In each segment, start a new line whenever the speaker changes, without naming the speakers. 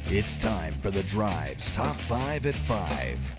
It's time for The Drive's Top 5 at 5.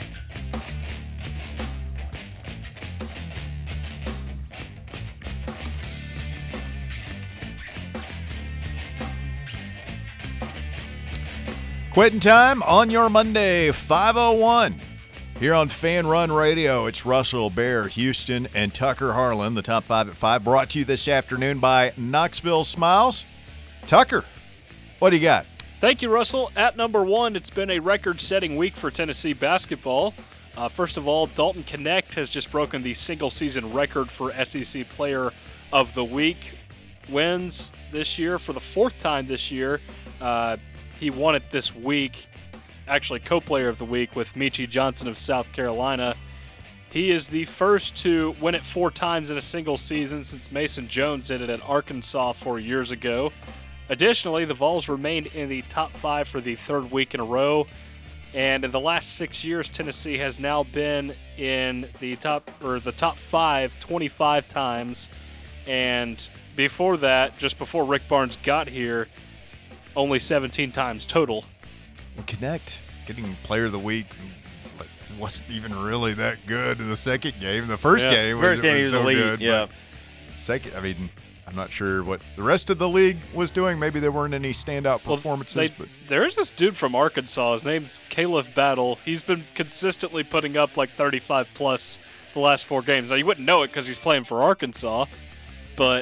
Quitting time on your Monday, 5:01. Here on Fan Run Radio, it's Russell, Bear, Houston, and Tucker Harlan. The Top 5 at 5 brought to you this afternoon by Knoxville Smiles. Tucker, what do you got?
Thank you, Russell. At number 1, it's been a record-setting week for Tennessee basketball. First of all, Dalton Knecht has just broken the single-season record for SEC Player of the Week. Wins this year for the fourth time this year. He won it this week, actually co-player of the week with Meechie Johnson of South Carolina. He is the first to win it 4 times in a single season since Mason Jones did it at Arkansas 4 years ago. Additionally, the Vols remained in the top 5 for the 3rd week in a row. And in the last 6 years, Tennessee has now been in the top 5 25 times. And before that, just before Rick Barnes got here, only 17 times total.
Knecht getting Player of the Week wasn't even really that good in the second game. The first game was so
elite.
Good,
yeah.
Second, I mean, I'm not sure what the rest of the league was doing. Maybe there weren't any standout performances. But
there is this dude from Arkansas. His name's Caleb Battle. He's been consistently putting up like 35-plus the last 4 games. Now, you wouldn't know it because he's playing for Arkansas, but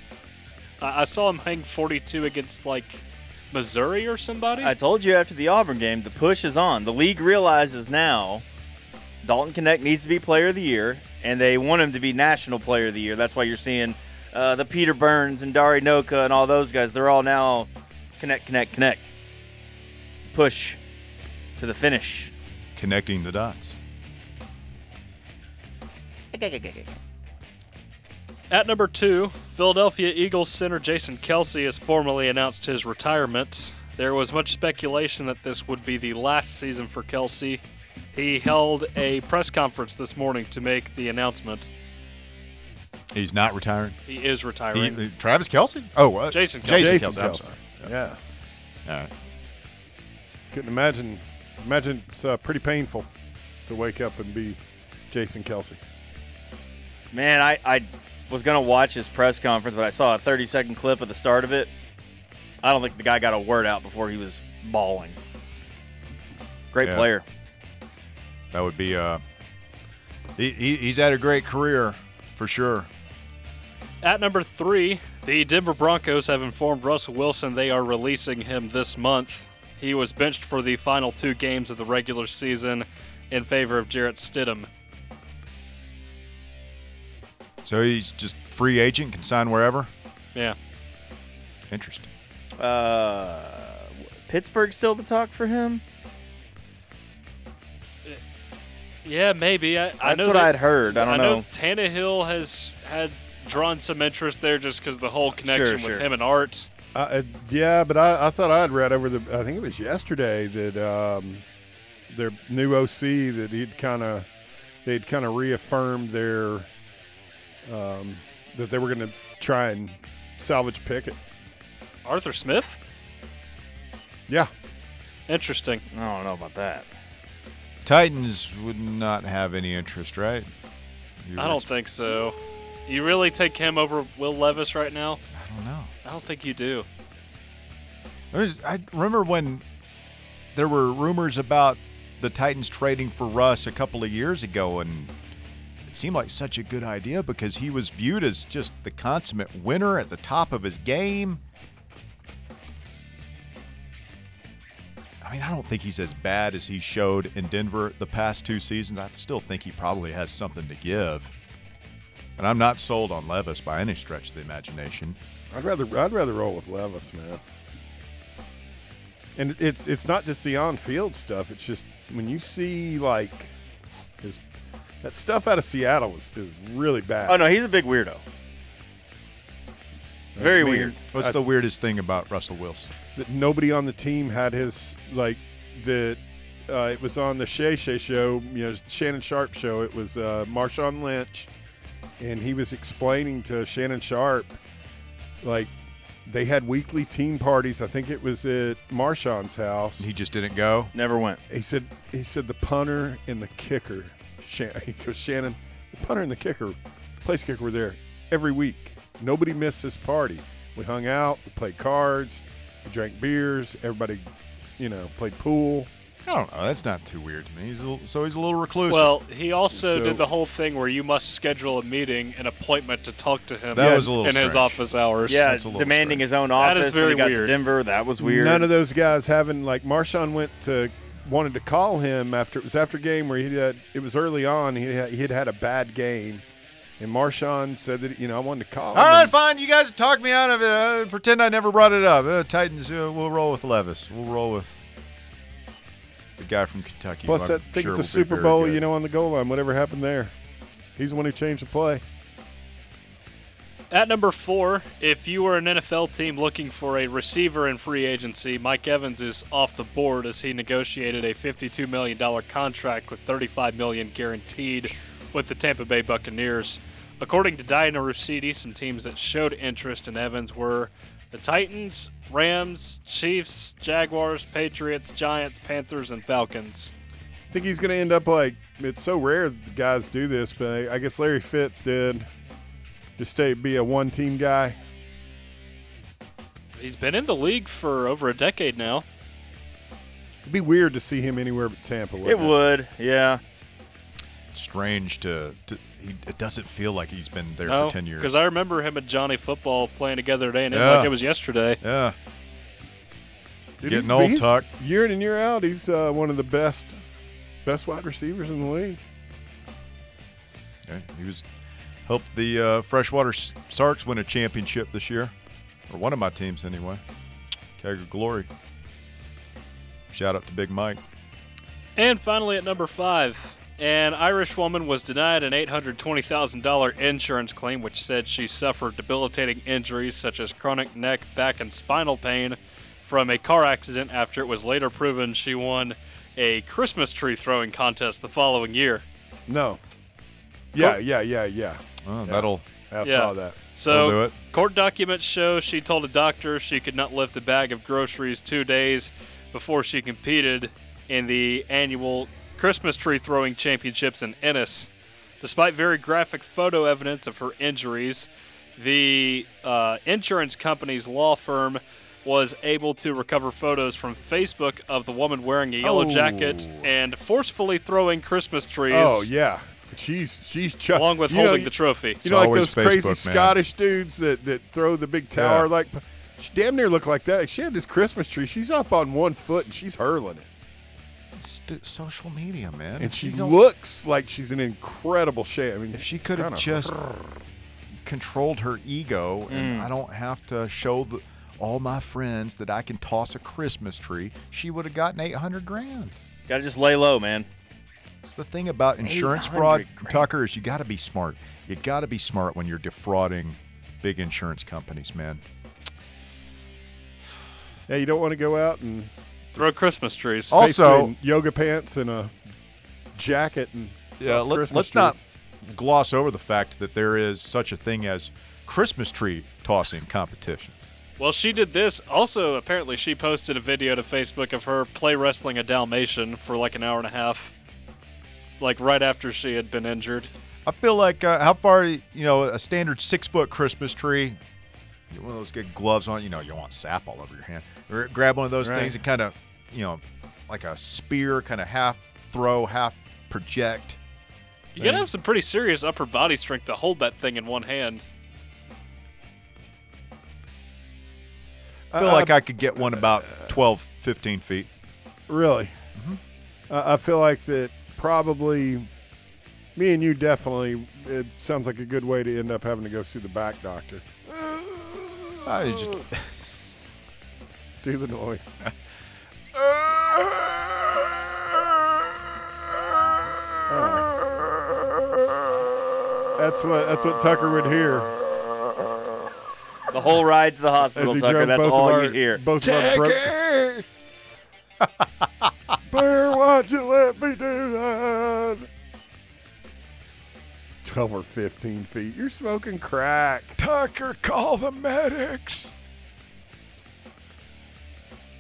I saw him hang 42 against, like, Missouri or somebody?
I told you after the Auburn game, the push is on. The league realizes now Dalton Knecht needs to be Player of the Year, and they want him to be National Player of the Year. That's why you're seeing the Peter Burns and Dari Noka and all those guys. They're all now Knecht. Push to the finish.
Connecting the dots.
At number 2, Philadelphia Eagles center Jason Kelce has formally announced his retirement. There was much speculation that this would be the last season for Kelce. He held a press conference this morning to make the announcement.
He's not retiring?
He is retiring.
Travis Kelce? Oh, what?
Jason Kelce.
Jason
Kelce. I'm
Kelce.
sorry.
Yeah.
All right.
Couldn't imagine. Imagine it's pretty painful to wake up and be Jason Kelce.
Man, I was going to watch his press conference, but I saw a 30-second clip at the start of it. I don't think the guy got a word out before he was bawling. Great player.
That would be he's had a great career for sure.
At number 3, the Denver Broncos have informed Russell Wilson they are releasing him this month. He was benched for the final 2 games of the regular season in favor of Jarrett Stidham.
So he's just free agent, can sign wherever?
Yeah.
Interesting.
Pittsburgh still the talk for him?
Yeah, maybe. I
That's
know
what
that,
I'd heard. I don't know.
Tannehill has had drawn some interest there just because the whole connection
Sure.
with him and Art.
Yeah, but I thought I had read over I think it was yesterday that their new OC that they'd kind of reaffirmed their that they were going to try and salvage Pickett.
Arthur Smith?
Yeah.
Interesting.
I don't know about that.
Titans would not have any interest, right?
I don't think so. You really take him over Will Levis right now?
I don't know.
I don't think you do.
I remember when there were rumors about the Titans trading for Russ a couple of years ago, and it seemed like such a good idea because he was viewed as just the consummate winner at the top of his game. I mean, I don't think he's as bad as he showed in Denver the past 2 seasons. I still think he probably has something to give. And I'm not sold on Levis by any stretch of the imagination.
I'd rather roll with Levis, man. And it's not just the on-field stuff. It's just when you see like that stuff out of Seattle is really bad.
Oh, no, he's a big weirdo. Very weird.
What's the weirdest thing about Russell Wilson?
That nobody on the team had his it was on the Shay show, Shannon Sharp show. It was Marshawn Lynch, and he was explaining to Shannon Sharp, like, They had weekly team parties. I think it was at Marshawn's house.
He just didn't go.
Never went.
He said the punter and the kicker, he goes, Shannon, the punter and the kicker, place kicker were there every week. Nobody missed this party. We hung out, we played cards, we drank beers, everybody, played pool.
I don't know. That's not too weird to me. He's a little reclusive.
Well, he also
So-
did the whole thing where you must schedule a meeting, an appointment to talk to him
That was a little
in his
strange.
office hours.
Yeah,
That's a little
demanding
strange.
his own
That
office
is very
when he got to
weird.
Denver. That was weird.
None of those guys having, like, Marshawn wanted to call him after game where it was early on. He had a bad game. And Marshawn said that, I wanted to call him.
All right,
and-
fine. You guys talked me out of it. Pretend I never brought it up. Titans, we'll roll with Levis. We'll roll with the guy from Kentucky.
Plus,
who
that
I'm
thing
sure
at the
will be
Super
very
Bowl,
good.
on the goal line, whatever happened there. He's the one who changed the play.
At number 4, if you were an NFL team looking for a receiver in free agency, Mike Evans is off the board as he negotiated a $52 million contract with $35 million guaranteed with the Tampa Bay Buccaneers. According to Diana Russidi, some teams that showed interest in Evans were the Titans, Rams, Chiefs, Jaguars, Patriots, Giants, Panthers, and Falcons.
I think he's going to end up like, it's so rare that the guys do this, but I guess Larry Fitz did. Just be a one-team guy.
He's been in the league for over a decade now.
It'd be weird to see him anywhere but Tampa.
It
wouldn't
would, yeah.
Strange it doesn't feel like he's been there
No,
for 10 years.
because I remember him and Johnny Football playing together today, and it
Yeah.
like it was yesterday.
Yeah.
Dude,
Getting old,
he's
Tuck.
Year in and year out, he's one of the best wide receivers in the league.
Okay. He helped the Freshwater Sharks win a championship this year, or one of my teams anyway. Kegger Glory. Shout out to Big Mike.
And finally, at number 5, an Irish woman was denied an $820,000 insurance claim, which said she suffered debilitating injuries such as chronic neck, back, and spinal pain from a car accident after it was later proven she won a Christmas tree throwing contest the following year.
No. Yeah.
Oh,
Yeah.
That'll
I
Yeah.
saw that.
That'll do
So,
it.
court documents show she told a doctor she could not lift a bag of groceries 2 days before she competed in the annual Christmas tree throwing championships in Ennis. Despite very graphic photo evidence of her injuries, the insurance company's law firm was able to recover photos from Facebook of the woman wearing a yellow jacket and forcefully throwing Christmas trees.
Oh yeah, she's
Along with holding the trophy.
You know, like
always
those crazy
Facebook, man.
Scottish dudes that throw the big tower.
Yeah.
Like, she damn near looked like that. She had this Christmas tree. She's up on one foot and she's hurling it.
Social media, man.
And she
You don't-
looks like she's in incredible shape. I mean,
If she could have
kinda-
just controlled her ego, and I don't have to show all my friends that I can toss a Christmas tree, she would have gotten $800,000.
Got to just lay low, man.
It's the thing about insurance fraud,
800,000.
Tucker, is you got to be smart. You got to be smart when you're defrauding big insurance companies, man.
Yeah, you don't want to go out and
Throw Christmas trees.
Also-
basically in yoga pants and a jacket and
Yeah,
toss Christmas
let's not
trees.
gloss over the fact that there is such a thing as Christmas tree tossing competitions.
Well, she did this. Also, apparently, she posted a video to Facebook of her play wrestling a Dalmatian for like an hour and a half, like right after she had been injured.
I feel like how far, a standard 6-foot Christmas tree, you one of those good gloves on, you don't want sap all over your hand. Or grab one of those
Right.
things and kind of, like a spear, kind of half throw, half project.
You gotta have some pretty serious upper body strength to hold that thing in one hand.
I feel like I could get one about 12, 15 feet.
Really? I feel like that probably me and you definitely, it sounds like a good way to end up having to go see the back doctor.
I just,
Do the noise. That's what Tucker would hear
The whole ride to the
as
hospital,
he
Tucker.
drove
That's
both
all
of our,
you'd hear.
both of our Bear, why'd you let me do that? 12 or 15 feet. You're smoking crack.
Tucker, call the medics.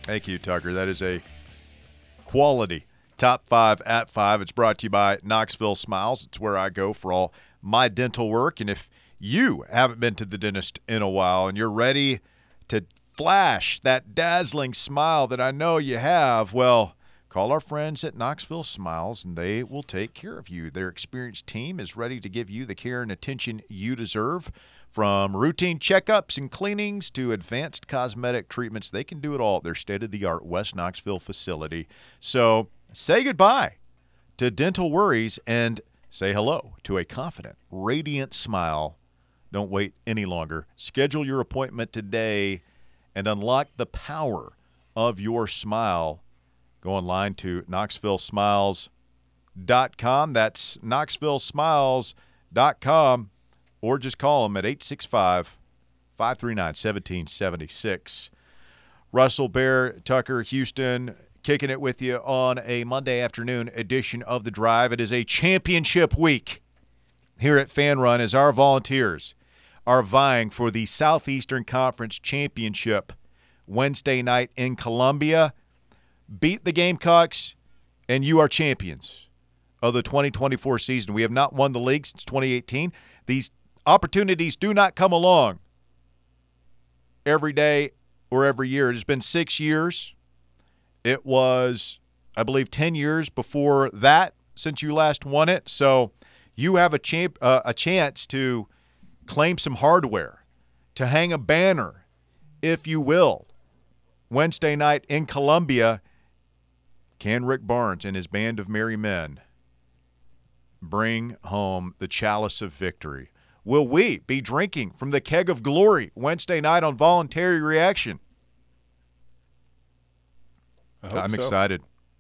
Thank you, Tucker. That is a quality top 5 at 5. It's brought to you by Knoxville Smiles. It's where I go for all my dental work. And if you haven't been to the dentist in a while and you're ready to flash that dazzling smile that I know you have, well, call our friends at Knoxville Smiles and they will take care of you. Their experienced team is ready to give you the care and attention you deserve. From routine checkups and cleanings to advanced cosmetic treatments, they can do it all at their state-of-the-art West Knoxville facility. So say goodbye to dental worries and say hello to a confident, radiant smile. Don't wait any longer. Schedule your appointment today and unlock the power of your smile. Go online to KnoxvilleSmiles.com. That's KnoxvilleSmiles.com. Or just call them at 865-539-1776. Russell, Bear, Tucker, Houston, kicking it with you on a Monday afternoon edition of The Drive. It is a championship week here at Fan Run as our Volunteers are vying for the Southeastern Conference Championship Wednesday night in Columbia. Beat the Gamecocks, and you are champions of the 2024 season. We have not won the league since 2018. These opportunities do not come along every day or every year. It has been 6 years. It was, I believe, 10 years before that since you last won it. So you have a chance to claim some hardware, to hang a banner, if you will. Wednesday night in Columbia, can Rick Barnes and his band of merry men bring home the chalice of victory? Will we be drinking from the keg of glory Wednesday night on Voluntary Reaction? I'm excited.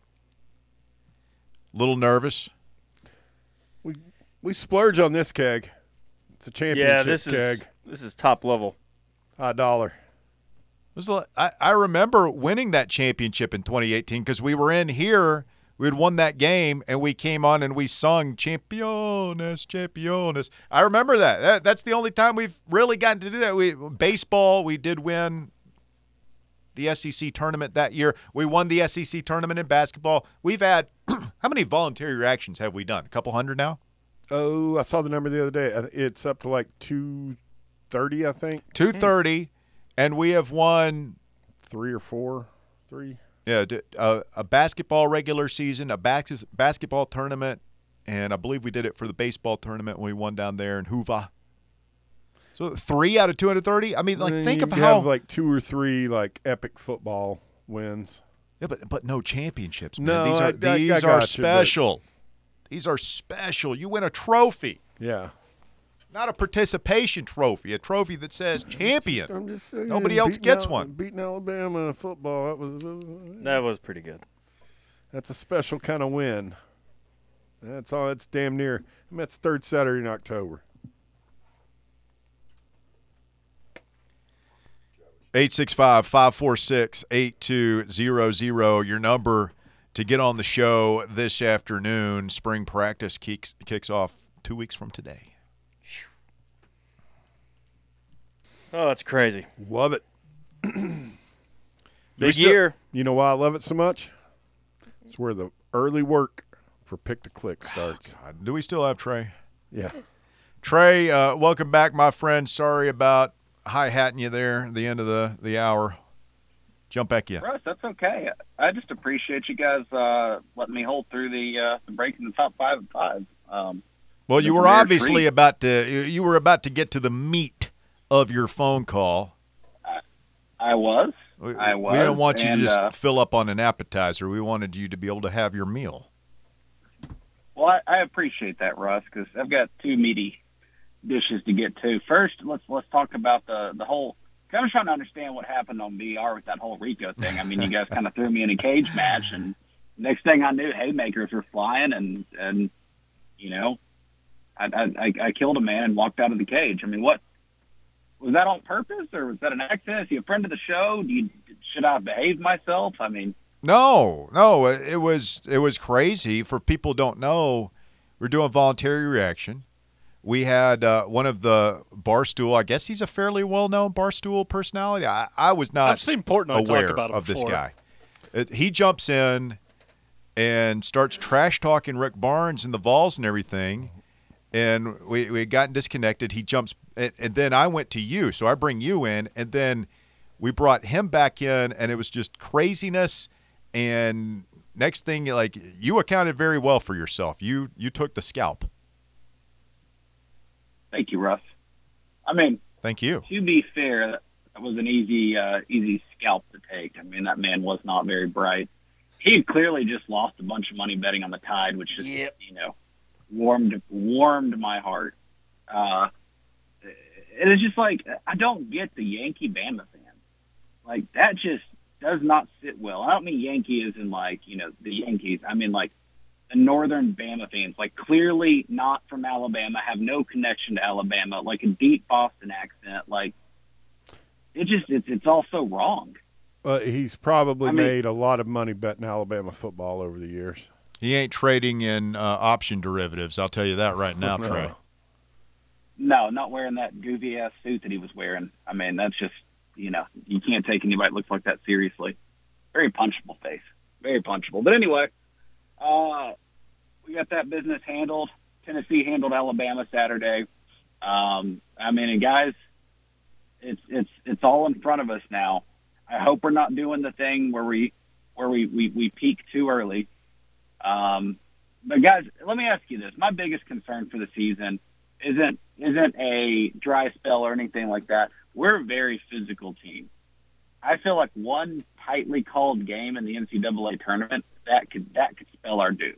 A little nervous.
We splurge on this keg. It's a championship keg.
This is top level.
$1.
I remember winning that championship in 2018 because we were in here. We had won that game, and we came on and we sung Championes, Championes. I remember that. That's the only time we've really gotten to do that. Baseball, we did win the SEC tournament that year. We won the SEC tournament in basketball. We've had how many voluntary reactions have we done? A couple hundred now?
Oh, I saw the number the other day. It's up to like 230, I think.
230, and we have won
3 or 4. 3.
Yeah, a basketball regular season, a basketball tournament, and I believe we did it for the baseball tournament when we won down there in Hoover. So 3 out of 230? I mean, like, think of how –
have like 2 or 3, like, epic football wins.
Yeah, but no championships, man.
No,
these are special. These are special. You win a trophy.
Yeah.
Not a participation trophy, a trophy that says champion.
I'm just saying.
Nobody else gets one.
Beating Alabama in football,
That was pretty good.
That's a special kind of win. That's all. It's damn near. I mean, it's third Saturday in October.
865-546-8200, your number to get on the show this afternoon. Spring practice kicks off 2 weeks from today.
Oh, that's crazy.
Love it.
Big year.
You know why I love it so much? It's where the early work for Pick to Click starts.
God, do we still have Trey?
Yeah.
Trey, welcome back, my friend. Sorry about hi-hatting you there at the end of the hour. Jump back in.
Russ, that's okay. I just appreciate you guys letting me hold through the breaking the top 5 at 5.
Well, you were obviously about to get to the meat of your phone call.
I was.
We didn't want you to just fill up on an appetizer. We wanted you to be able to have your meal.
Well, I appreciate that, Russ, because I've got 2 meaty dishes to get to. First, let's talk about the whole. I was trying to understand what happened on VR with that whole Rico thing. I mean, you guys kind of threw me in a cage match, and next thing I knew, haymakers were flying, and you know, I killed a man and walked out of the cage. I mean, what was that on purpose, or was that an accident? Is he a friend of the show? Should I behave myself? I mean,
no, it was crazy. For people who don't know, we're doing voluntary reaction. We had one of the Barstool. I guess he's a fairly well-known Barstool personality. I was not
I've seen Portnoy
aware
talk about him
of this
before.
guy. He jumps in and starts trash talking Rick Barnes and the Vols and everything. And we had gotten disconnected. He jumps, and then I went to you, so I bring you in, and then we brought him back in, and it was just craziness. And next thing, like, you accounted very well for yourself. You took the scalp.
Thank you, Russ. I mean,
Thank you.
to be fair, that was an easy scalp to take. I mean, that man was not very bright. He clearly just lost a bunch of money betting on the Tide, which just, warmed my heart. It is just like, I don't get the Yankee Bama fan. Like, that just does not sit well. I don't mean Yankee as in, like, the Yankees. I mean, like, the northern Bama fans, like, clearly not from Alabama, have no connection to Alabama, like a deep Boston accent. Like, it's all so wrong.
He's probably made a lot of money betting Alabama football over the years.
He ain't trading in option derivatives. I'll tell you that right now, Trey.
No, not wearing that goofy-ass suit that he was wearing. I mean, that's just, you can't take anybody that looks like that seriously. Very punchable face. Very punchable. But anyway, we got that business handled. Tennessee handled Alabama Saturday. And guys, it's all in front of us now. I hope we're not doing the thing where we peak too early. But guys, let me ask you this. My biggest concern for the season isn't a dry spell or anything like that. We're a very physical team. I feel like one tightly called game in the NCAA tournament that could spell our doom.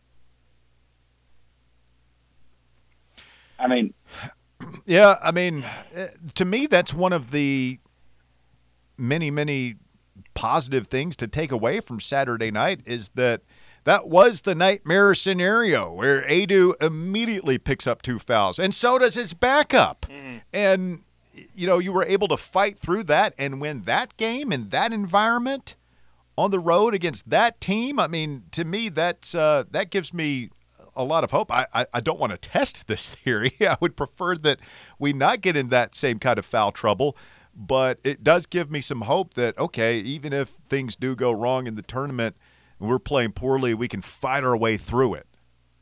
I mean,
yeah, to me, that's one of the many, many positive things to take away from Saturday night is that was the nightmare scenario where Adu immediately picks up 2 fouls, and so does his backup. And, you were able to fight through that and win that game in that environment on the road against that team. I mean, to me, that gives me a lot of hope. I don't want to test this theory. I would prefer that we not get in that same kind of foul trouble, but it does give me some hope that, okay, even if things do go wrong in the tournament and we're playing poorly, we can fight our way through it.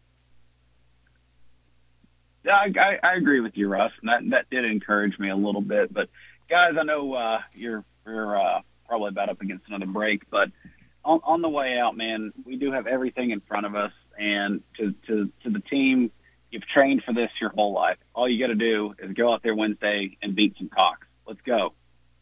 Yeah, I agree with you, Russ, and that did encourage me a little bit. But, guys, I know you're probably about up against another break, but on the way out, man, we do have everything in front of us. And to the team, you've trained for this your whole life. All you got to do is go out there Wednesday and beat some cocks. Let's go.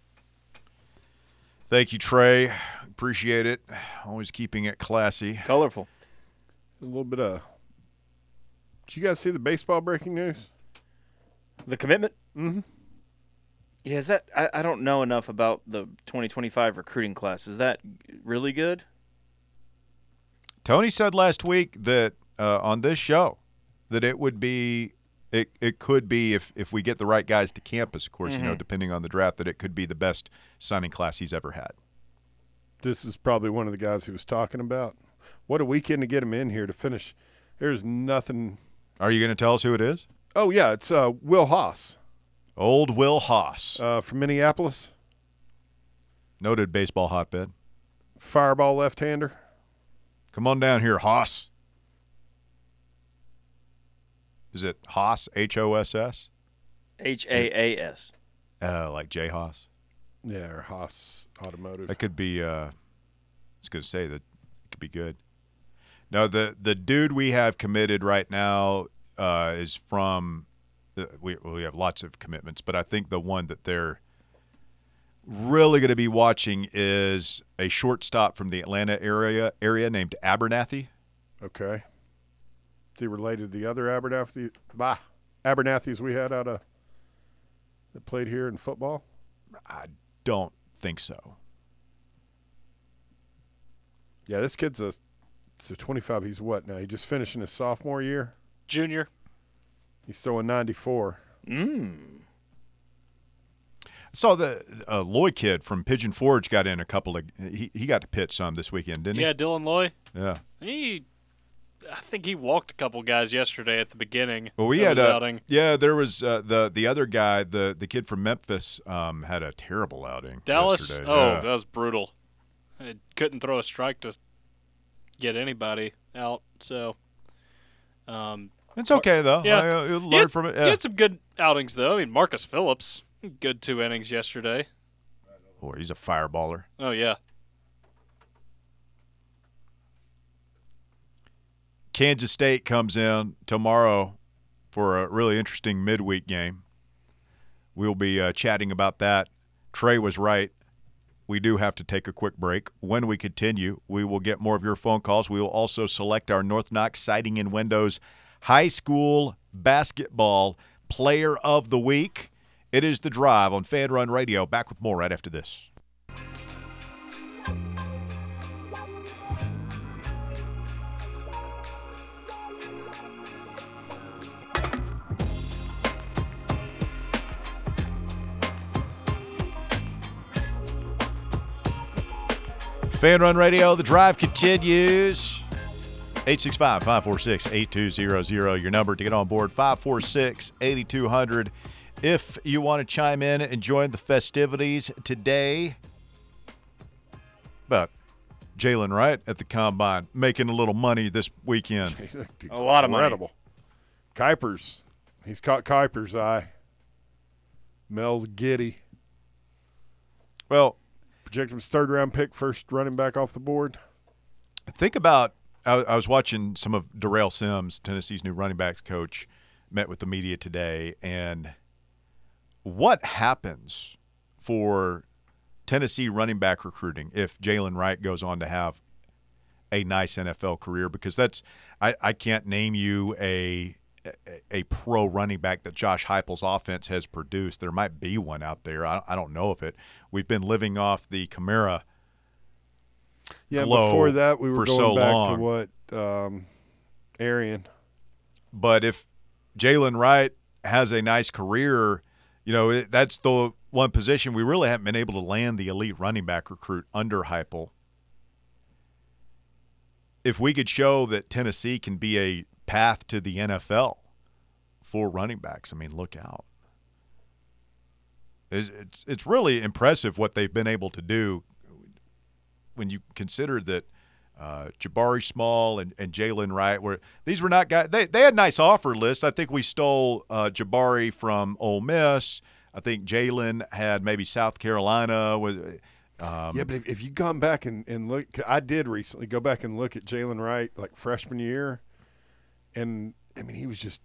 Thank you, Trey. Appreciate it. Always keeping it classy.
Colorful.
A little bit of – did you guys see the baseball breaking news?
The commitment?
Mm-hmm.
Yeah, is that I don't know enough about the 2025 recruiting class. Is that really good?
Tony said last week that on this show that it would be it could be if we get the right guys to campus, of course, depending on the draft, that it could be the best signing class he's ever had.
This is probably one of the guys he was talking about. What a weekend to get him in here to finish. There's nothing.
Are you going to tell us who it is?
Oh, yeah, it's Will Haas.
Old Will Haas.
From Minneapolis.
Noted baseball hotbed.
Fireball left-hander.
Come on down here, Haas. Is it Haas, H-O-S-S?
H-A-A-S.
Like J. Haas?
Yeah, or Haas Automotive.
That could be, I was going to say that it could be good. No, the dude we have committed right now is from we have lots of commitments, but I think the one that they're really going to be watching is a shortstop from the Atlanta area named Abernathy.
Okay. Is he related to the other Abernathys we had that played here in football?
I don't think so.
Yeah, this kid's a 25. He's what now? He just finishing his sophomore year?
Junior.
He's throwing 94.
I saw the Loy kid from Pigeon Forge got in a couple of – he got to pitch some this weekend, didn't he?
Yeah, Dylan Loy.
Yeah.
He I think he walked a couple guys yesterday at the beginning.
Well, we
of
had
his
a
outing.
yeah. There was the other guy, the kid from Memphis, had a terrible outing.
Dallas.
yesterday.
Oh,
Yeah.
that was brutal. It couldn't throw a strike to get anybody out. So,
It's okay though.
Yeah.
You'll
he
learn
had,
from it.
he
Yeah.
had some good outings though. I mean, Marcus Phillips, good 2 innings yesterday.
Boy, he's a fireballer.
Oh yeah.
Kansas State comes in tomorrow for a really interesting midweek game. We'll be chatting about that. Trey was right. We do have to take a quick break. When we continue, we will get more of your phone calls. We will also select our North Knox Siding and Windows High School Basketball Player of the Week. It is The Drive on Fan Run Radio. Back with more right after this. Fan Run Radio, The Drive continues. 865-546-8200. Your number to get on board, 546-8200. If you want to chime in and join the festivities today, about Jalen Wright at the Combine, making a little money this weekend.
A lot of money.
Incredible. Kuipers. He's caught Kuiper's eye. Mel's giddy.
Well,
Project him as third-round pick, first running back off the board.
think about I was watching some of Darrell Sims, Tennessee's new running backs coach, met with the media today, and what happens for Tennessee running back recruiting if Jalen Wright goes on to have a nice NFL career? Because that's I can't name you a pro running back that Josh Heupel's offense has produced. There might be one out there. I don't know of it. We've been living off the Kamara glow
before that we were
for
going
so
back
long.
to what Arian.
But if Jalen Wright has a nice career, that's the one position we really haven't been able to land the elite running back recruit under Heupel. If we could show that Tennessee can be a path to the NFL for running backs, I mean, look out. It's really impressive what they've been able to do when you consider that Jabari Small and Jalen Wright these were not guys. They had nice offer lists. I think we stole Jabari from Ole Miss. I think Jalen had maybe South Carolina.
But if you gone back and look, I did recently go back and look at Jalen Wright like freshman year, and I mean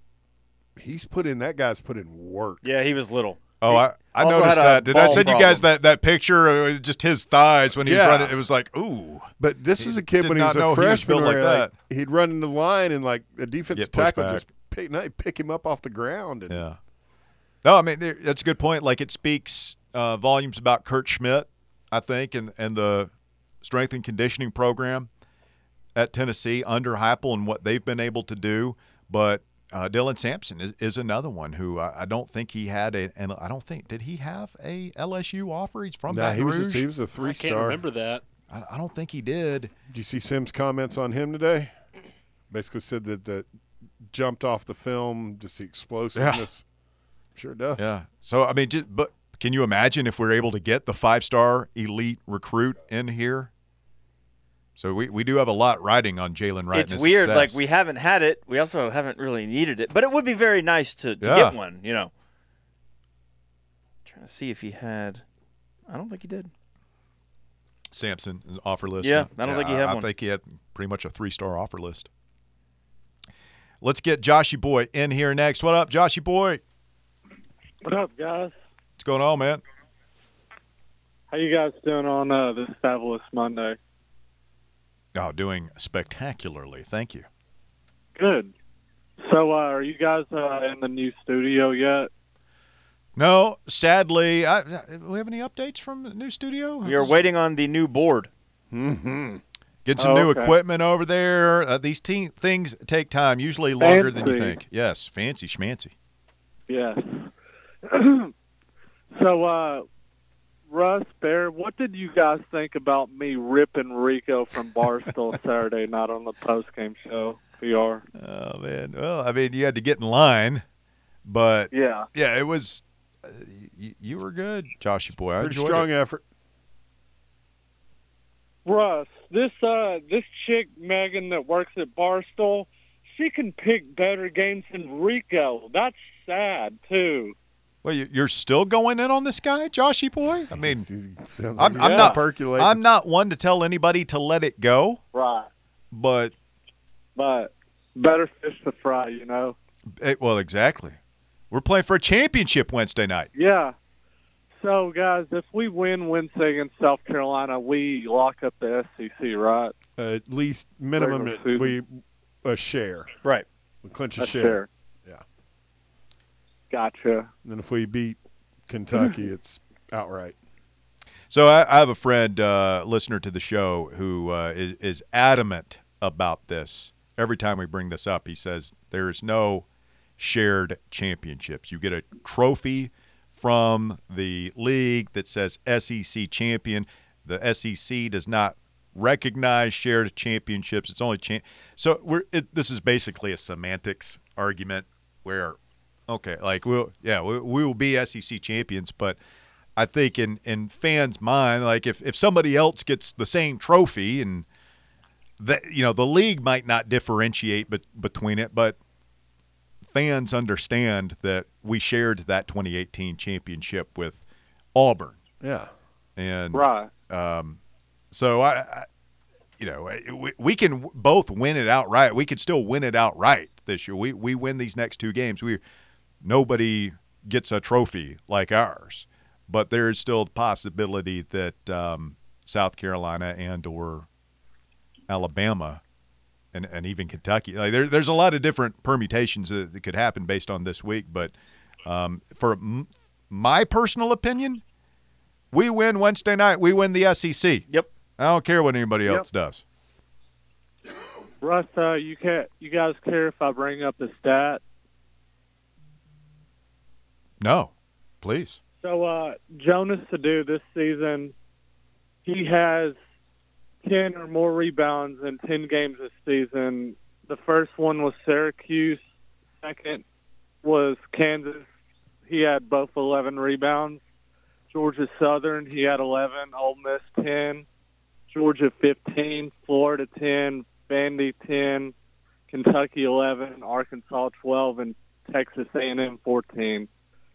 that guy's put in work.
Yeah, he was little.
Oh, I
also
noticed
had a
that. Did I
ball
send you guys that picture? It was just his thighs when he was
Yeah.
running. It was like, ooh.
But this is a kid
did
when he was
not know
a
he was
freshman
built like
where
that.
he'd run into the line and like a defensive
Get pushed
tackle
back.
just pick him up off the ground. And
Yeah. No, I mean, that's a good point. Like, it speaks volumes about Kurt Schmidt, I think, and the strength and conditioning program at Tennessee under Heupel and what they've been able to do. But Dylan Sampson is another one who I don't think he had and I don't think – did he have a LSU offer? He's from Baton Rouge.
he was a
I
three-star.
can't remember that.
I don't think he did.
Did you see Sims' comments on him today? Basically said that jumped off the film, just the explosiveness. Sure does.
Yeah. So, I mean, but can you imagine if we're able to get the 5-star elite recruit in here? So we do have a lot riding on Jalen Wright.
It's
and his
weird.
success.
Like, we haven't had it. We also haven't really needed it. But it would be very nice to
Yeah.
get one, Trying to see if he had – I don't think he did.
Sampson an offer list.
Yeah, I don't think he had
I
one.
think he had pretty much a 3-star offer list. Let's get Joshy Boy in here next. What up, Joshy Boy?
What up, guys?
What's going on, man?
How you guys doing on this fabulous Monday?
Oh, doing spectacularly. Thank you.
Good. So, are you guys in the new studio yet?
No, sadly, do we have any updates from the new studio?
You're waiting on the new board.
Mm-hmm.
Get some new
okay.
equipment over there. These things take time, usually longer than you
Fancy.
think. Yes, fancy schmancy.
Yes. So, Russ, Bear, what did you guys think about me ripping Rico from Barstool Saturday night on the postgame show? FTR.
Oh man. Well, I mean, you had to get in line, but
Yeah.
yeah, it was. You were good, Joshy boy. I
Pretty
enjoyed
strong
it.
effort.
Russ, this chick Megan that works at Barstool, she can pick better games than Rico. That's sad too.
Well, you're still going in on this guy, Joshy boy. I mean,
Sounds
I'm
like he's
not
percolating.
I'm not one to tell anybody to let it go,
Right.
but
But better fish to fry, you know.
well, exactly. We're playing for a championship Wednesday night.
Yeah. So, guys, if we win Wednesday against South Carolina, we lock up the SEC, right?
At least minimum
Regular
we a share.
Right.
We clinch a
That's
share.
fair.
Yeah.
Gotcha.
And then if we beat Kentucky, it's outright.
So I have a friend, listener to the show, who is adamant about this. Every time we bring this up, he says there is no shared championships. You get a trophy from the league that says SEC champion. The SEC does not recognize shared championships. It's only so this is basically a semantics argument where, okay, like we will be SEC champions, but I think in fans' mind, like if somebody else gets the same trophy and the league might not differentiate between it, but fans understand that we shared that 2018 championship with Auburn.
Yeah.
And
Right.
so we can both win it outright. We could still win it outright this year. We win these next two games. Nobody gets a trophy like ours, but there is still the possibility that South Carolina and or Alabama and even Kentucky. Like there's a lot of different permutations that could happen based on this week. But for my personal opinion, we win Wednesday night. We win the SEC.
Yep.
I don't care what anybody else does.
Russ, you guys care if I bring up a stat?
No, please.
So Jonas Sadu this season, he has 10 or more rebounds in 10 games this season. The first one was Syracuse. Second was Kansas. He had both 11 rebounds. Georgia Southern, he had 11. Ole Miss, 10. Georgia, 15. Florida, 10. Vandy, 10. Kentucky, 11. Arkansas, 12. And Texas A&M, 14.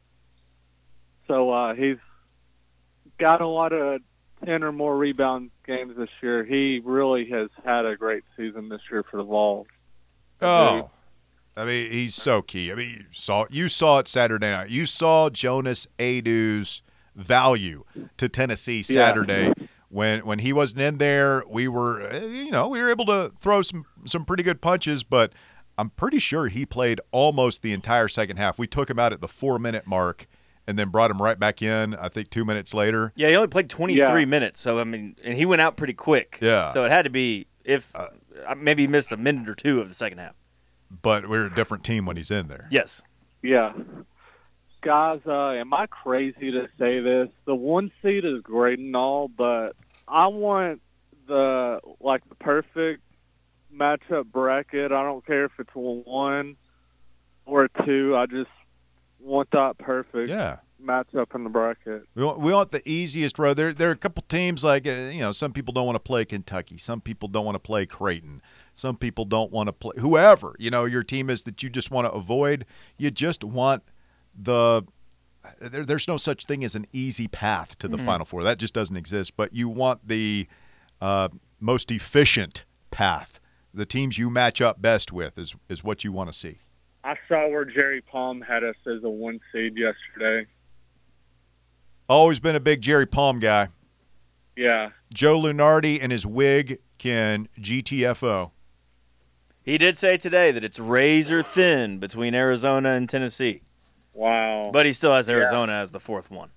So he's got a lot of 10 or more rebound games this year. He really has had a great season this year for the Vols.
Oh, I mean, he's so key. I mean, you saw it Saturday night. You saw Jonas Adu's value to Tennessee Saturday.
Yeah.
When he wasn't in there, we were able to throw some pretty good punches, but I'm pretty sure he played almost the entire second half. We took him out at the 4-minute mark and then brought him right back in, I think 2 minutes later.
Yeah, he only played 23 minutes, so I mean, and he went out pretty quick.
Yeah.
So it had to be maybe he missed a minute or two of the second half.
But we're a different team when he's in there.
Yes.
Yeah. Guys, am I crazy to say this? The 1 seed is great and all, but I want the perfect matchup bracket. I don't care if it's a 1 or a 2. I just want that perfect matchup in the bracket.
We want the easiest road. There are a couple teams like some people don't want to play Kentucky. Some people don't want to play Creighton. Some people don't want to play whoever your team is that you just want to avoid. You just want there's no such thing as an easy path to the Final Four. That just doesn't exist. But you want the most efficient path. The teams you match up best with is what you want to see.
I saw where Jerry Palm had us as a 1 seed yesterday.
Always been a big Jerry Palm guy.
Yeah.
Joe Lunardi and his wig can GTFO.
He did say today that it's razor thin between Arizona and Tennessee.
Wow.
But he still has Arizona as the 4th one.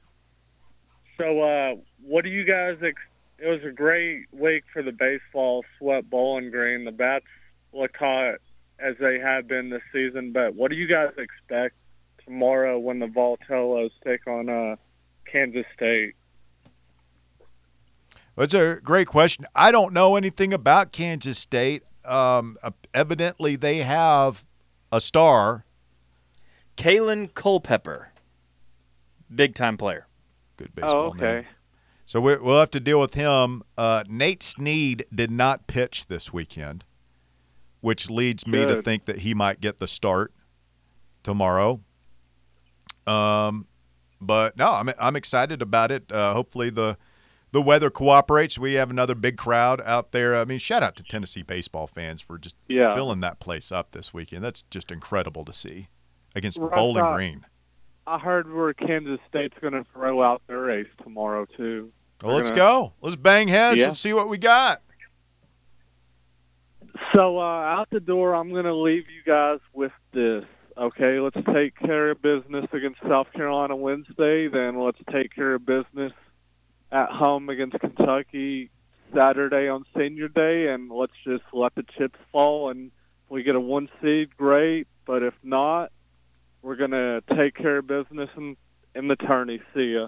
So what do you guys it was a great week for the baseball, swept Bowling Green. The bats look hot as they have been this season, but what do you guys expect tomorrow when the Voltellos take on Kansas State?
Well, it's a great question. I don't know anything about Kansas State. evidently they have a star.
Kalen Culpepper, big-time player.
Good baseball
Oh, okay.
name. So we'll have to deal with him. Nate Snead did not pitch this weekend, which leads me to
Good.
think that he might get the start tomorrow. But no, I'm excited about it. Hopefully the weather cooperates. We have another big crowd out there. I mean, shout out to Tennessee baseball fans for just filling that place up this weekend. That's just incredible to see against
Right,
Bowling Green.
I heard where Kansas State's going to throw out their ace tomorrow, too.
Well, let's go. Let's bang heads.
Yeah.
Let's see what we got.
So out the door, I'm going to leave you guys with this. Okay, let's take care of business against South Carolina Wednesday. Then let's take care of business at home against Kentucky Saturday on Senior Day. And let's just let the chips fall. And if we get a 1 seed, great. But if not, we're going to take care of business in the tourney. See ya.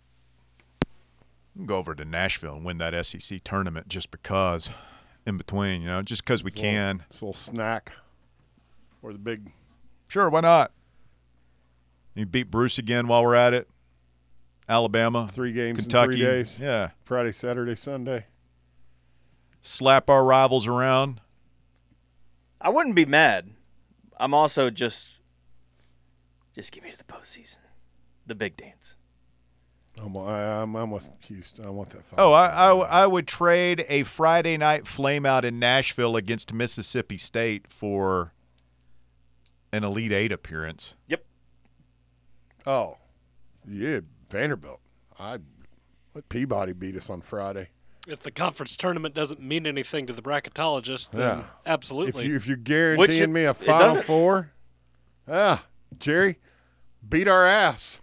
Go over to Nashville and win that SEC tournament just because, in between, just because we can.
It's a little snack. Or the big.
Sure, why not? You beat Bruce again while we're at it. Alabama.
3 games
Kentucky.
in 3 days.
Yeah.
Friday, Saturday, Sunday.
Slap our rivals around.
I wouldn't be mad. I'm also just give me to the postseason, the big dance.
I'm with Houston. I want that.
Oh, I would trade a Friday night flameout in Nashville against Mississippi State for an Elite Eight appearance.
Yep.
Oh, yeah, Vanderbilt. Let Peabody beat us on Friday.
If the conference tournament doesn't mean anything to the bracketologist, then
Yeah.
absolutely.
If you're guaranteeing me a Final
doesn't.
Four, Jerry, beat our ass.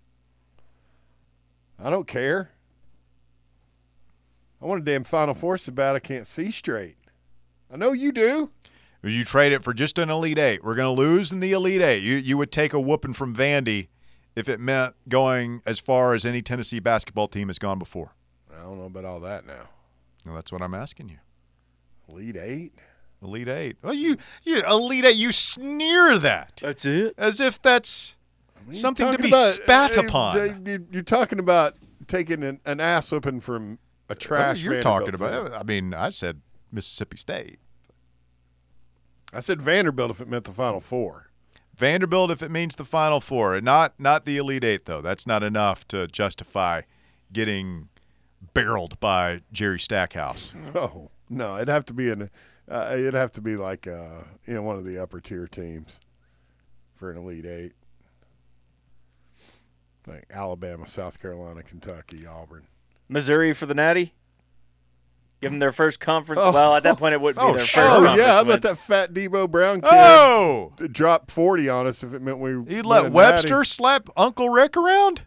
I don't care. I want a damn Final Four so bad I can't see straight. I know you do.
You trade it for just an Elite Eight. We're going to lose in the Elite Eight. You would take a whooping from Vandy if it meant going as far as any Tennessee basketball team has gone before.
I don't know about all that now.
Well, that's what I'm asking you.
Elite Eight?
Elite Eight. Well, you Elite Eight, you sneer that.
That's it.
As if that's something to
Talking
be
about-
spat upon.
You're talking about taking an ass whipping from a trash.
You're
Vanderbilt
talking about.
team.
I mean, I said Mississippi State.
I said Vanderbilt if it meant the Final Four.
Vanderbilt if it means the Final Four. Not the Elite Eight, though. That's not enough to justify getting barreled by Jerry Stackhouse.
Oh no, it'd have to be like one of the upper tier teams for an Elite Eight, like Alabama, South Carolina, Kentucky, Auburn.
Missouri for the Natty. Give them their first conference. Well, at that point, it wouldn't be their first
Oh
conference
yeah, how
win.
about that fat Debo Brown kid?
Oh!
Dropped 40 on us if it meant we.
He'd
win
let
a
Webster
natty.
slap Uncle Rick around?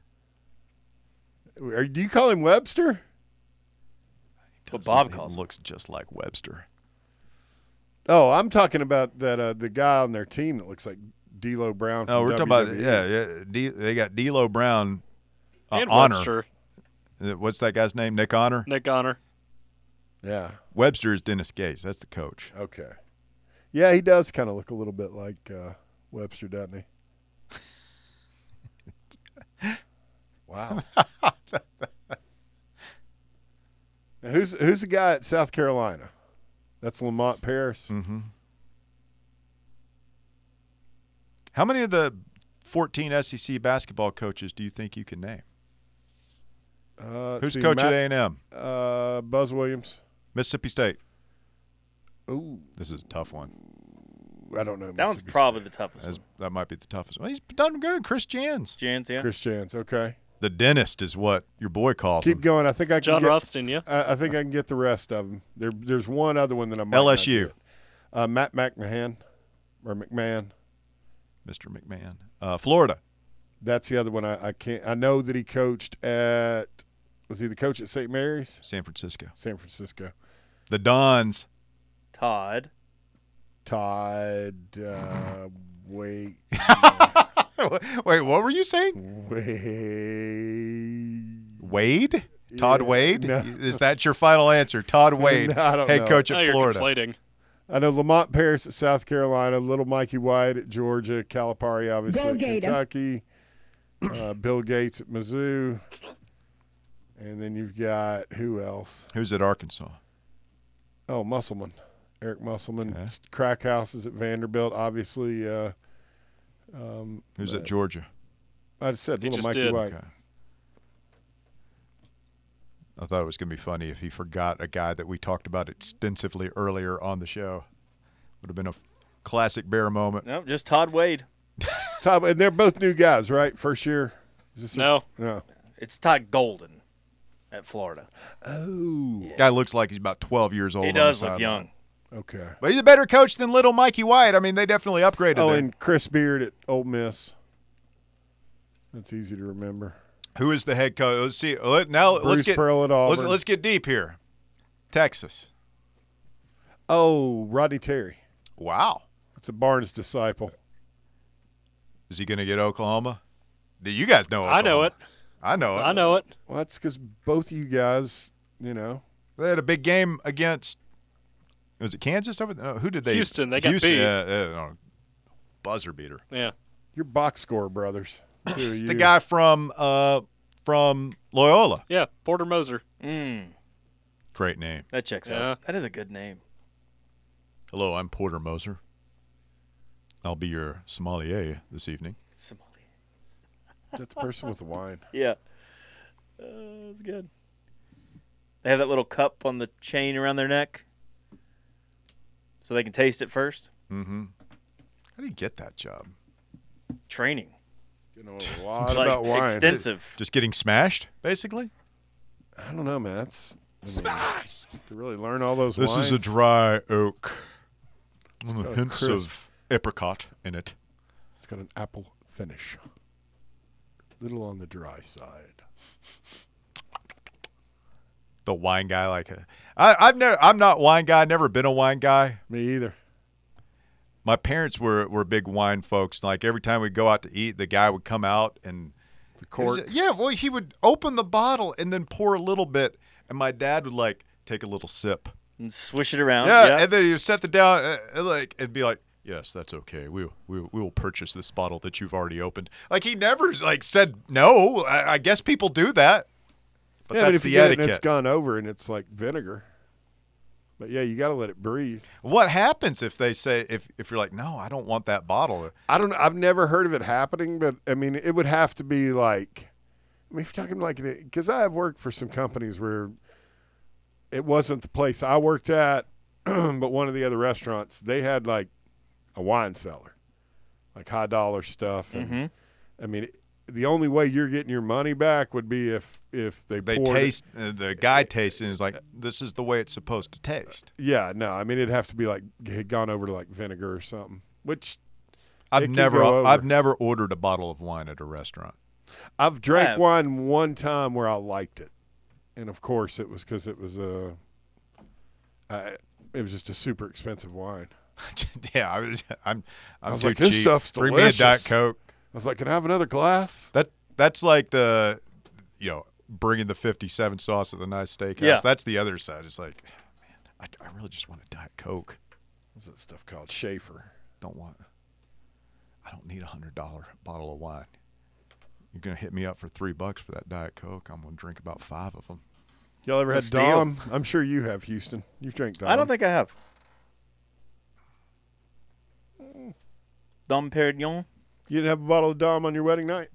Do you call him Webster?
What Bob calls
He
him.
looks just like Webster.
Oh, I'm talking about that the guy on their team that looks like D'Lo Brown. From
Oh, we're talking about
WWE.
they got D'Lo Brown.
and
Honor.
Webster,
What's that guy's name? Nick Honor.
Nick Honor.
Yeah.
Webster is Dennis Gates. That's the coach.
Okay. Yeah, he does kind of look a little bit like Webster, doesn't he? Wow. Now, who's the guy at South Carolina? That's Lamont Paris.
Mm-hmm. How many of the 14 SEC basketball coaches do you think you can name? Who's coach at A&M?
Buzz Williams.
Mississippi State.
Ooh,
This is a tough one.
I don't know.
That one's
Mississippi
probably
State.
the toughest one.
That might be the toughest one. He's done good. Chris Jans.
Jans, yeah.
Chris Jans. Okay.
The dentist is what your boy calls
Keep
him.
going. I think I can
John
get.
Rothstein, yeah.
I think I can get the rest of them. There's one other one that I might
LSU.
not get. Matt McMahon or McMahon.
Mr. McMahon. Florida.
That's the other one I can't. I know that he coached at. Was he the coach at St. Mary's?
San Francisco.
San Francisco.
The Dons.
Todd.
Todd. Wait.
Wait, what were you saying? Wade? Todd
Yeah,
Wade?
no.
Is that your final answer? Todd Wade,
No, I don't
head
know.
coach
Now
at
you're
Florida.
conflating.
I know Lamont Paris at South Carolina, little Mikey White at Georgia, Calipari obviously at Kentucky, Bill Gates at Mizzou, and then you've got who else?
Who's at Arkansas?
Oh, Musselman, Eric Musselman.
Okay.
Crackhouse is at Vanderbilt, obviously.
Who's at Georgia?
I just said
He
little
just
Mikey
did.
White.
Okay. I thought it was going to be funny if he forgot a guy that we talked about extensively earlier on the show. Would have been a classic Bear moment.
Nope, just Todd Wade.
Todd, and they're both new guys, right? First year. Is this
No.
No.
It's Todd Golden at Florida.
Oh.
Guy looks like he's about 12 years old.
He
on the
does look
sideline.
young.
Okay.
But he's a better coach than little Mikey White. I mean, they definitely upgraded
Oh,
there.
and Chris Beard at Ole Miss. That's easy to remember.
Who is the head coach? Let's see. Now let's
Bruce
get
Pearl at Auburn.
let's get deep here. Texas.
Oh, Rodney Terry.
Wow.
It's a Barnes disciple.
Is he going to get Oklahoma? Do you guys know Oklahoma?
I know it.
I know it.
I know it.
Well, that's because both of you guys, you know.
They had a big game against. Was it Kansas? Who did they?
Houston. They got
Houston.
beat.
No, buzzer beater.
Yeah.
You're box score brothers. Two of
It's
you.
the guy from Loyola.
Yeah. Porter Moser.
Great name.
That checks
Yeah.
out. That is a good name.
Hello, I'm Porter Moser. I'll be your sommelier this evening.
Somalia.
That's the person with the wine.
Yeah. That's good. They have that little cup on the chain around their neck so they can taste it first.
Mm-hmm. How do you get that job?
Training.
You know a lot
Like
about wine.
extensive.
Just getting smashed, basically?
I don't know, man. That's smashed to really learn all those
This
wines.
is a dry oak.
got a
Hints
crisp.
of apricot in it.
It's got an apple finish. Little on the dry side.
The wine guy, I'm not wine guy. Never been a wine guy.
Me either.
My parents were big wine folks. Like every time we'd go out to eat, the guy would come out and
The cork.
he would open the bottle and then pour a little bit, and my dad would take a little sip.
And swish it around.
Yeah, and then he would set it down, and be like, "Yes, that's okay. We will purchase this bottle that you've already opened." Like he never said no. I guess people do that, but
yeah,
that's
but if
the
you get it
etiquette.
and it's gone over and it's like vinegar. But yeah, you got to let it breathe.
What happens if they say if you're like, "No, I don't want that bottle"?
I don't know. I've never heard of it happening, but I mean, it would have to be like, I mean, if you're talking because I have worked for some companies where it wasn't the place I worked at, but one of the other restaurants, they had like a wine cellar, like high dollar stuff. And I mean, the only way you're getting your money back would be if they poured
taste the guy tastes and is like, "This is the way it's supposed to taste."
Yeah, no, I mean, it'd have to be like had gone over to like vinegar or something, which
I've
it can go over.
never ordered a bottle of wine at a restaurant.
I've drank
have.
wine one time where I liked it, and of course it was because it was just a super expensive wine.
Yeah, I'm
was
too
like, this
cheap.
stuff's
Bring me a Diet
delicious.
Coke.
I was like, "Can I have another glass?"
That's like the, bringing the 57 sauce at the nice steakhouse.
Yeah.
That's the other side. It's like, man, I really just want a Diet Coke.
What's that stuff called? Schaefer.
I don't need $100 bottle of wine. You're gonna hit me up for $3 for that Diet Coke. I'm gonna drink about 5 of them.
Y'all ever had
It's a steal.
Dom? I'm sure you have, Houston. You've drank Dom.
I don't think I have. Dom Perignon.
You didn't have a bottle of Dom on your wedding night.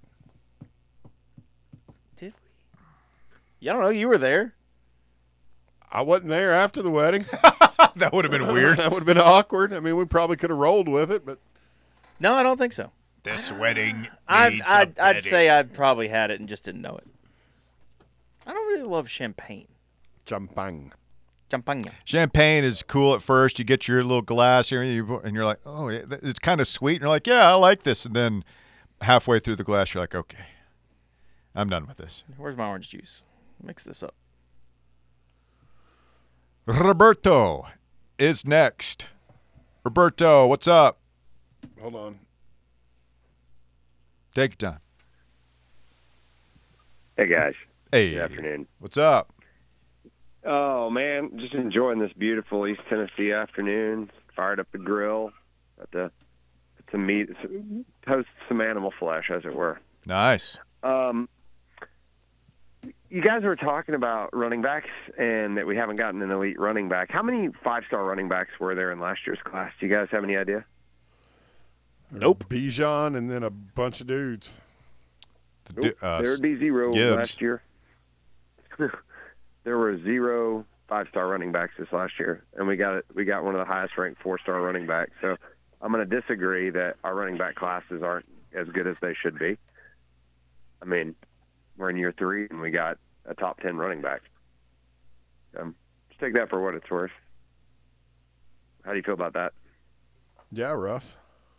Did we? Yeah, I don't know. You were there.
I wasn't there after the wedding.
That would have been weird.
That would have been awkward. I mean, we probably could have rolled with it, but
No, I don't think so.
This wedding.
I'd say I probably had it and just didn't know it. I don't really love champagne.
champagne.
Champagne.
Champagne is cool at first. You get your little glass here, and you're like, "Oh, yeah, it's kind of sweet." And you're like, "Yeah, I like this." And then halfway through the glass, you're like, "Okay, I'm done with this."
Where's my orange juice? Mix this up.
Roberto is next. Roberto, what's up?
Hold on.
Take your time.
Hey, guys.
Hey,
Good afternoon.
What's up?
Oh, man, just enjoying this beautiful East Tennessee afternoon. fired up the grill, got to put some meat, toast some animal flesh, as it were.
Nice.
You guys were talking about running backs and that we haven't gotten an elite running back. How many 5-star running backs were there in last year's class? Do you guys have any idea?
Nope.
Bijan and then a bunch of dudes.
There would be 0
Gibbs.
last year. There were 0 5-star running backs this last year, and we got one of the highest ranked 4-star running backs. So I'm going to disagree that our running back classes aren't as good as they should be. I mean, we're in year 3 and we got a top 10 running back. Just take that for what it's worth. How do you feel about that?
Yeah, Russ.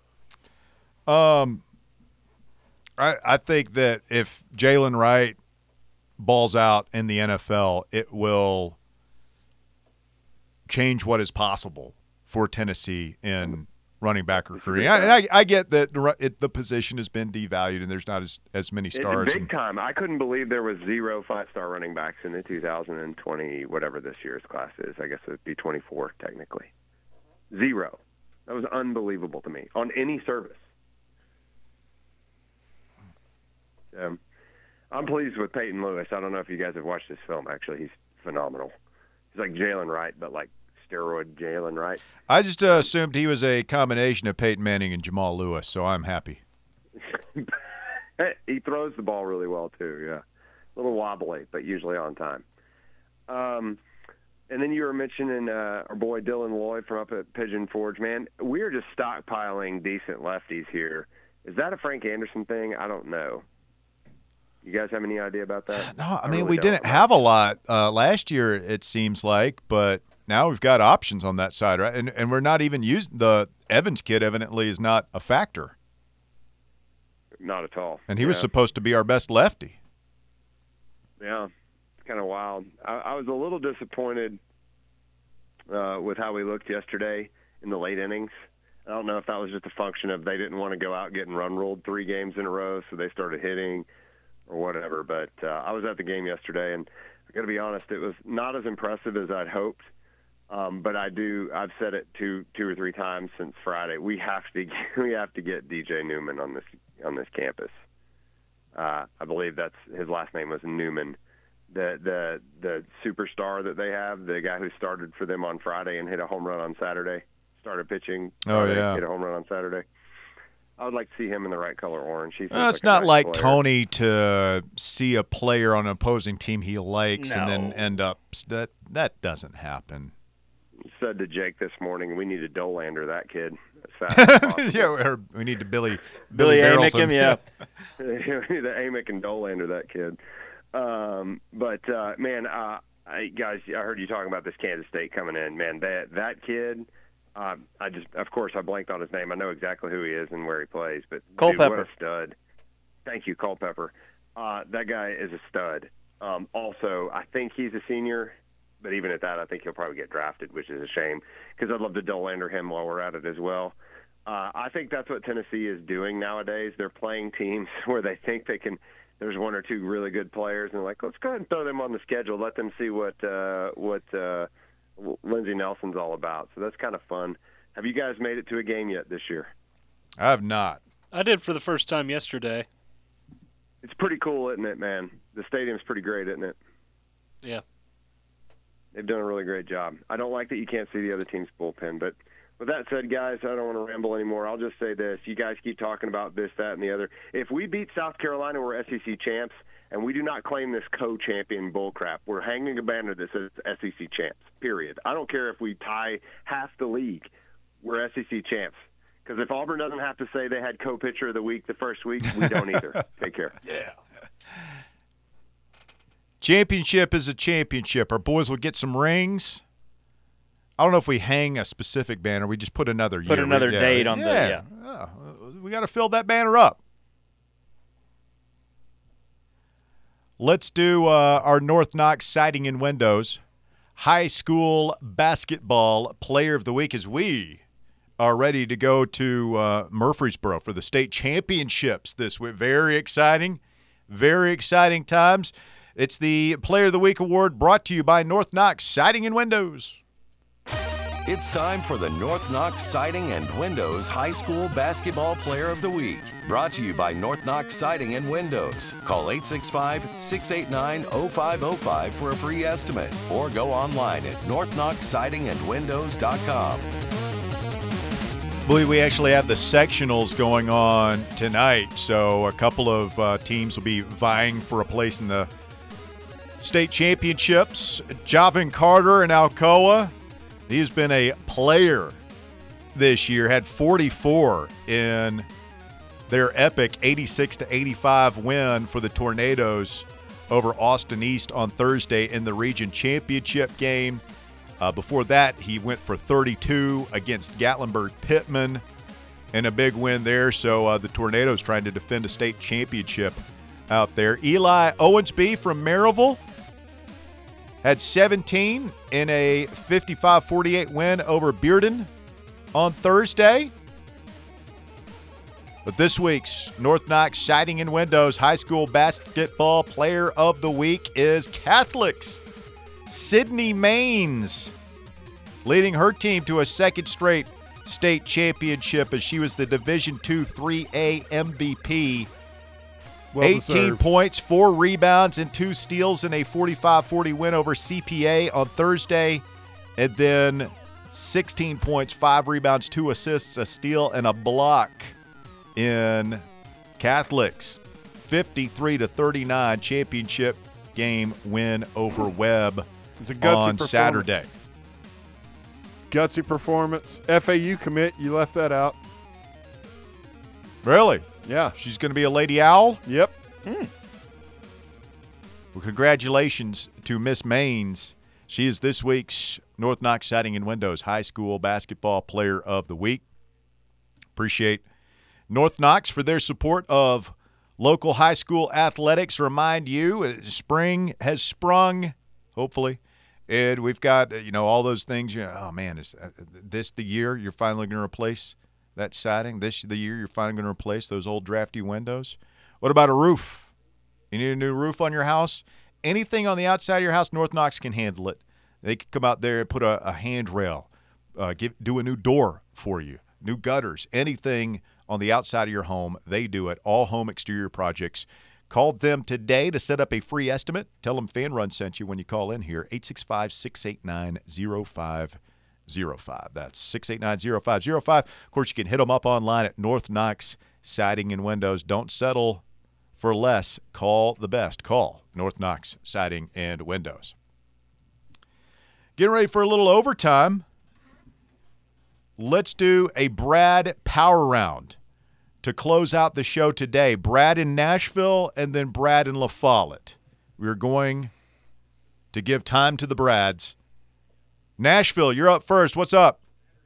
I think that if Jalen Wright balls out in the NFL, it will change what is possible for Tennessee in running back recruiting. And I get that the position has been devalued and there's not as many stars.
Big time. I couldn't believe there was 0 5-star running backs in the 2020, whatever this year's class is. I guess it would be 24 technically. 0. That was unbelievable to me on any service. I'm pleased with Peyton Lewis. I don't know if you guys have watched this film. Actually, he's phenomenal. He's like Jalen Wright, but like steroid Jalen Wright.
I just assumed he was a combination of Peyton Manning and Jamal Lewis, so I'm happy.
He throws the ball really well too. Yeah, a little wobbly, but usually on time. And then you were mentioning our boy Dylan Lloyd from up at Pigeon Forge. Man, we're just stockpiling decent lefties here. Is that a Frank Anderson thing? I don't know. You guys have any idea about that?
No, I mean, we didn't have a lot last year, it seems like, but now we've got options on that side, right? And we're not even using the Evans kid. Evidently, is not a factor.
Not at all.
And he was supposed to be our best lefty.
Yeah, it's kind of wild. I was a little disappointed with how we looked yesterday in the late innings. I don't know if that was just a function of they didn't want to go out getting run ruled 3 games in a row, so they started hitting or whatever. But I was at the game yesterday, and I got to be honest, it was not as impressive as I'd hoped. But I've said it two or three times since Friday. We have to get DJ Newman on this campus. I believe that's his last name was Newman. The superstar that they have, the guy who started for them on Friday and hit a home run on Saturday, started pitching. Friday, hit a home run on Saturday. I would like to see him in the right color orange.
It's not like Tony to see a player on an opposing team he likes and then end up that doesn't happen.
Said to Jake this morning, we need to Dolander that kid as fast as possible.
Yeah, we need to Billy
Amick him, yeah.
We need to Amick and Dolander that kid. Guys, I heard you talking about this Kansas State coming in. Man, that kid. Of course, I blanked on his name. I know exactly who he is and where he plays. But
Culpepper.
What a stud! Thank you, Culpepper. That guy is a stud. Also, I think he's a senior. But even at that, I think he'll probably get drafted, which is a shame because I'd love to Dolander him while we're at it as well. I think that's what Tennessee is doing nowadays. They're playing teams where they think they can. There's 1 or 2 really good players, and they're like, let's go ahead and throw them on the schedule. Let them see what Lindsey Nelson's all about. So that's kind of fun. Have you guys made it to a game yet this year?
I have not.
I did for the first time yesterday.
It's pretty cool, isn't it, man? The stadium's pretty great, isn't it?
Yeah.
They've done a really great job. I don't like that you can't see the other team's bullpen, but with that said, guys, I don't want to ramble anymore. I'll just say this. You guys keep talking about this, that, and the other. If we beat South Carolina, we're SEC champs, and we do not claim this co-champion bullcrap. We're hanging a banner that says SEC champs, period. I don't care if we tie half the league. We're SEC champs. Because if Auburn doesn't have to say they had co-pitcher of the week the first week, we don't either. Take care.
Yeah. Championship is a championship. Our boys will get some rings. I don't know if we hang a specific banner. We just put another
year. Put another date on the.
We got to fill that banner up. Let's do our North Knox Siding and Windows High School Basketball Player of the Week as we are ready to go to Murfreesboro for the state championships this week. Very exciting times. It's the Player of the Week award brought to you by North Knox Siding and Windows.
It's time for the North Knox Siding and Windows High School Basketball Player of the Week. Brought to you by North Knox Siding and Windows. Call 865-689-0505 for a free estimate or go online at northknoxsidingandwindows.com.
I believe we actually have the sectionals going on tonight, so a couple of teams will be vying for a place in the state championships. Javin Carter in Alcoa. He's been a player this year, had 44 in their epic 86-85 win for the Tornadoes over Austin East on Thursday in the region championship game. Before that, he went for 32 against Gatlinburg-Pittman in a big win there. So the Tornadoes trying to defend a state championship out there. Eli Owensby from Maryville had 17 in a 55-48 win over Bearden on Thursday. But this week's North Knox Siding and Windows High School Basketball Player of the Week is Catholic's Sydney Maines, leading her team to a second straight state championship as she was the Division II 3A MVP.
Well
18
deserved.
points, 4 rebounds, and 2 steals in a 45-40 win over CPA on Thursday. And then 16 points, 5 rebounds, 2 assists, a steal, and a block in Catholic's 53-39 championship game win over Webb
It's a gutsy
on
performance.
Saturday.
Gutsy performance. FAU commit, you left that out.
Really?
Yeah.
She's going to be a Lady Owl?
Yep.
Well, congratulations to Miss Maines. She is this week's North Knox Siding and Windows High School Basketball Player of the Week. Appreciate North Knox for their support of local high school athletics. Remind you, spring has sprung, hopefully, and we've got all those things. Oh man, is this the year you're finally going to replace that siding? This the year you're finally going to replace those old drafty windows? What about a roof? You need a new roof on your house? Anything on the outside of your house, North Knox can handle it. They can come out there and put a handrail, do a new door for you, new gutters, anything on the outside of your home. They do it. All home exterior projects. Call them today to set up a free estimate. Tell them Fan Run sent you when you call in here, 865-689-0505. That's 689-0505. Of course, you can hit them up online at North Knox Siding and Windows. Don't settle for less. Call the best. Call North Knox Siding and Windows. Getting ready for a little overtime. Let's do a Brad Power Round to close out the show today. Brad in Nashville and then Brad in La Follette. We're going to give time to the Brads. Nashville, you're up first. What's up?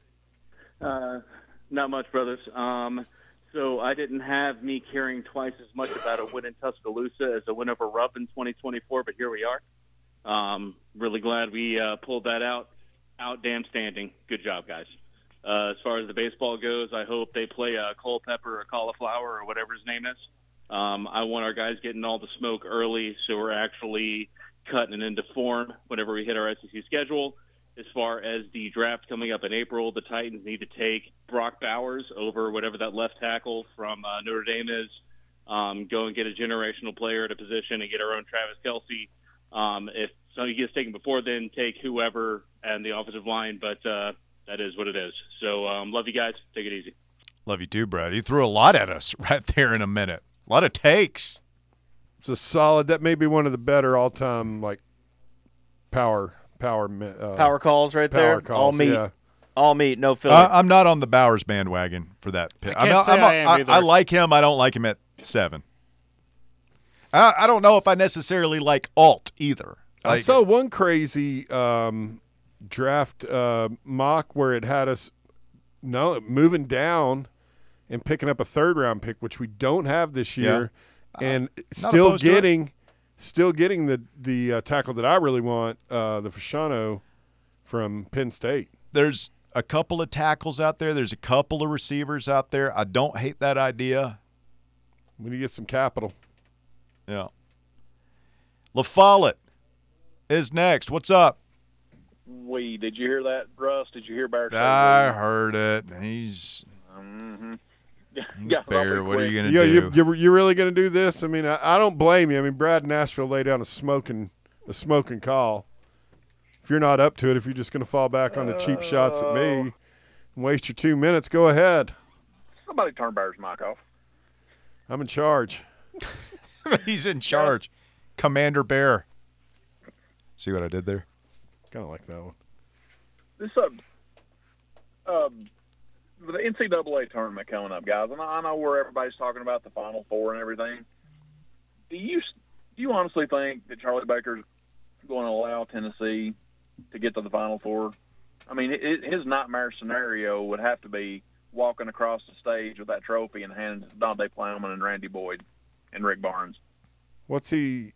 Not much, brothers. So I didn't have me caring twice as much about a win in Tuscaloosa as a win over Rupp in 2024, but here we are. Really glad we pulled that out. Damn standing. Good job, guys. As far as the baseball goes, I hope they play Culpepper or Cauliflower or whatever his name is. I want our guys getting all the smoke early so we're actually cutting it into form whenever we hit our SEC schedule. As far as the draft coming up in April, the Titans need to take Brock Bowers over whatever that left tackle from Notre Dame is. Go and get a generational player at a position and get our own Travis Kelce. If somebody gets taken before then, take whoever and the offensive line, but that is what it is. So love you guys. Take it easy.
Love you too, Brad. You threw a lot at us right there in a minute. A lot of takes.
It's a solid. That may be one of the better all-time power
calls right there.
Calls,
all meat.
yeah.
All meat, no filler.
I'm not on the Bowers bandwagon for that pick.
I can't say I am either.
I like him. I don't like him at 7. I don't know if I necessarily like Alt either.
I saw one crazy draft mock where it had us moving down and picking up a third-round pick, which we don't have this year, and still getting the tackle that I really want, the Fasciano from Penn State.
There's a couple of tackles out there. There's a couple of receivers out there. I don't hate that idea.
We need to get some capital.
Yeah. La Follette is next. What's up?
weed. Did you hear that, Russ? Did you hear Bear?
I heard it. He's Bear. What are you going to do?
You're really going to do this? I mean, I don't blame you. I mean, Brad Nashville laid down a smoking call. If you're not up to it, if you're just going to fall back on the cheap shots at me and waste your 2 minutes, go ahead.
Somebody turn Bear's mic off.
I'm in charge.
He's in charge. Commander Bear. See what I did there?
Kind of like that one.
This the NCAA tournament coming up, guys, and I know where everybody's talking about the Final Four and everything. Do you honestly think that Charlie Baker's going to allow Tennessee to get to the Final Four? I mean, his nightmare scenario would have to be walking across the stage with that trophy and handing it to Dante Plowman and Randy Boyd and Rick Barnes.
What's he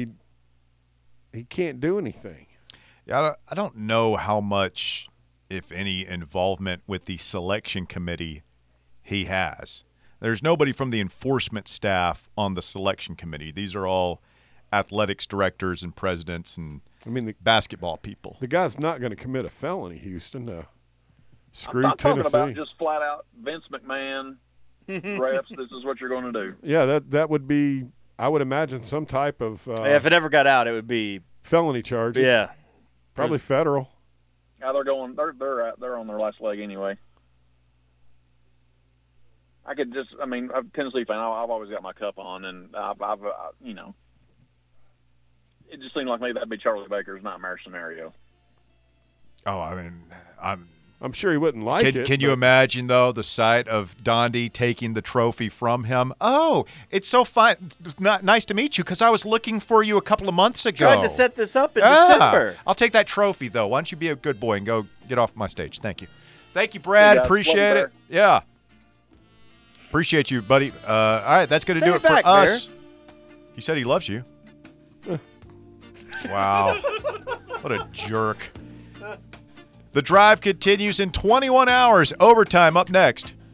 can't do anything.
Yeah, I don't know how much, if any, involvement with the selection committee he has. There's nobody from the enforcement staff on the selection committee. These are all athletics directors and presidents and basketball people.
The guy's not going to commit a felony, Houston. Screw
I'm
Tennessee.
talking about just flat out Vince McMahon, refs, this is what you're going to do.
Yeah, that would be, I would imagine, some type of
if it ever got out, it would be
felony charges.
Yeah.
Probably federal.
Yeah, they're on their last leg anyway. I'm a Tennessee fan. I've always got my cup on, and I've it just seemed like maybe that'd be Charlie Baker's nightmare scenario.
Oh, I mean,
I'm sure he wouldn't like it.
Can you imagine, though, the sight of Dondi taking the trophy from him? Oh, it's so fine. Nice to meet you because I was looking for you a couple of months ago.
Tried to set this up in December.
I'll take that trophy, though. Why don't you be a good boy and go get off my stage? Thank you. Thank you, Brad. Appreciate it. Yeah. Appreciate you, buddy. All right, that's going to do it for us. Bear. He said he loves you. Wow. What a jerk. The drive continues in 21 hours. Overtime up next.